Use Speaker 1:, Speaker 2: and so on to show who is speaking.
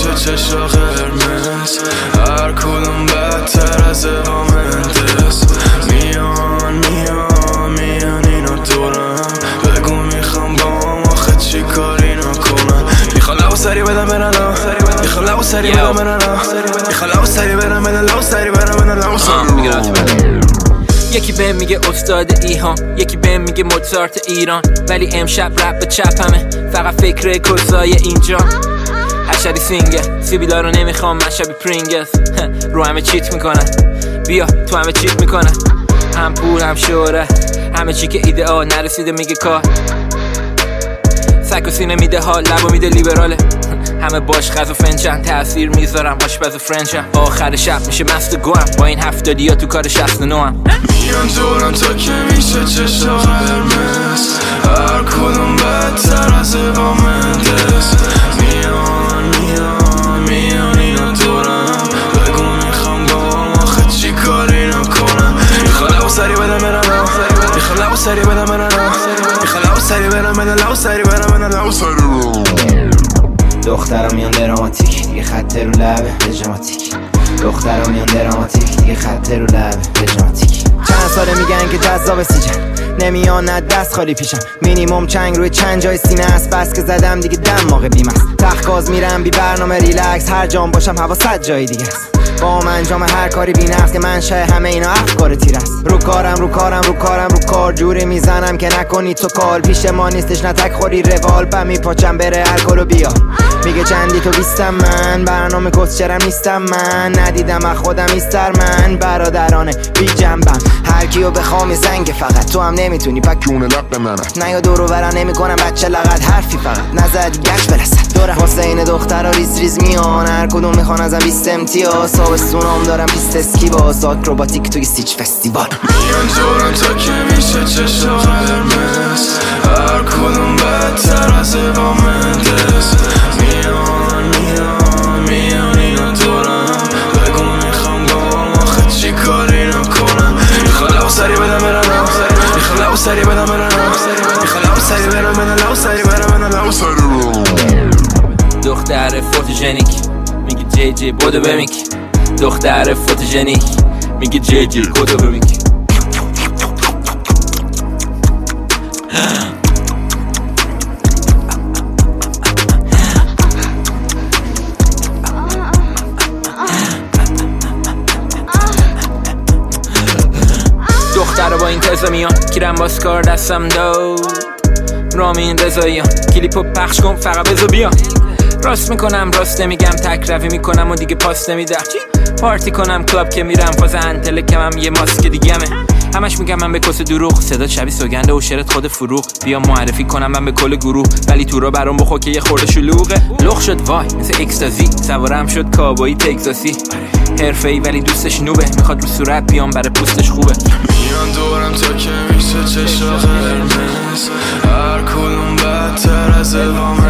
Speaker 1: میشه چشا قرمز، هر کدوم بدتر از وامندس. میان اینا دورم، بگو میخوام با آخه چی کاری نکنم. میخوام لبو سری بدم برنم، میخوام لبو سری بدم برنم، میخوام لبو سری بدم لبو سری بدم لبو سری.
Speaker 2: یکی بهم میگه استاد ایهان، یکی بهم میگه موزارت ایران، ولی امشب رپ به چپمه، فقط فکر کسای اینجا. حشری سینگل سیبیلا رو نمیخوام، من شبی پرینگلز رو همه چیت میکنن، بیا تو همه چیت میکنن، هم پول هم شهرت، همه چی که ایدئال نرسیده میگه کار. سک و سینه میده حال، لبو میده لیبراله، همه باش خز و فنجان تأثیر میذارم، آشپز و فرنچم. آخر شب میشه مست گوام، با این 70 تو کار 69 هم.
Speaker 1: میان دورم تا که میشه چشا قرمز، هر کدوم بدتر از وامندس. میان اینا دورم، بگو میخوام با آخه چی کاری نکنم. میخوام لبو سری بدم برنم، میخوام لبو سری بدم برنم، میخوام لبو سری بدم لبو سری بدم لبو سری.
Speaker 3: دخترا میان دراماتیک، دیگه خط رو لبه پژماتیک. دخترا میان دراماتیک، دیگه خط رو لبه پژماتیک. چند ساله میگن که جذاب سیجن، نمیان نه دست خالی پیشم. مینیمم چنگ روی چند جای سینه است، بس که زدم دیگه دماغ بیم است. تخگاز میرم بی برنامه ریلکس، هر جام باشم هوا 100 جای دیگه است. با من انجام هر کاری بی نفس که منشأ همه اینا افکار تیر است. رو کار جوری میزنم که نکنی تو کال. پیش ما نیستش نتک خوری روال، پم میپاچم بره الکل و بیا. میگه چندی تو 20م من، برنامه کسچرم نیستم من. ندیدم از خودم ایستر من، برادرانه بی جنبم. هر کیو بخوام زنگ، فقط تو هم نمیتونی پک جون لق منم. نه یا دورو برا نمیکنم بچه لغت حرفی، فقط نزد گشت برسد دورم. واسه این دخترا ریز میان، هر کدوم میخوان ازم 20 امتیاز. تابستونام دارم پیست اسکی باز، آکروباتیک توی سیچ فستیوال.
Speaker 1: میان دورم تا که میشه چشا قرمز، هر کدوم بدتر از وامندس. میان اینا دورم، بگو میخوام با آخه چی کاری نکنم. میخوام لبو سری بدم برنم، میخوام لبو سری بدم برنم، میخوام لبو سری بدم لبو سری بدم لبو سری.
Speaker 2: دختر فوتوژنیک میگه جی جی بودو بمیک، دختر فوتوژنیک میگه جی جی بودو بمیک. دختر با این تزا میان، کیرم باز کار دستم دو رامین رضاییان. کلیپو پخش کن فقط بزو بیان. راست میکنم راست نمیگم، تک روی میکنم و دیگه پاس نمیدم. پارتی کنم کلاب که میرم، فاز انتله کمم یه ماسک دیگمه. همش میگم من به کس دروغ، صدا شبیه سوگنده و شعرت خود فروغ. بیا معرفی کنم من به کل گروه، ولی تو را برام بخو که یه خورده شلوغه. لخ شد وای مثل اکستازی، سوارم شد کابایی تگزاسی. حرفه‌ای ولی دوستش نوبه، میخواد رو صورت بیام برای پوستش خوبه.
Speaker 1: میان دورم تا که میشه چشا قرمز، هر کدوم بدتر از وامندس.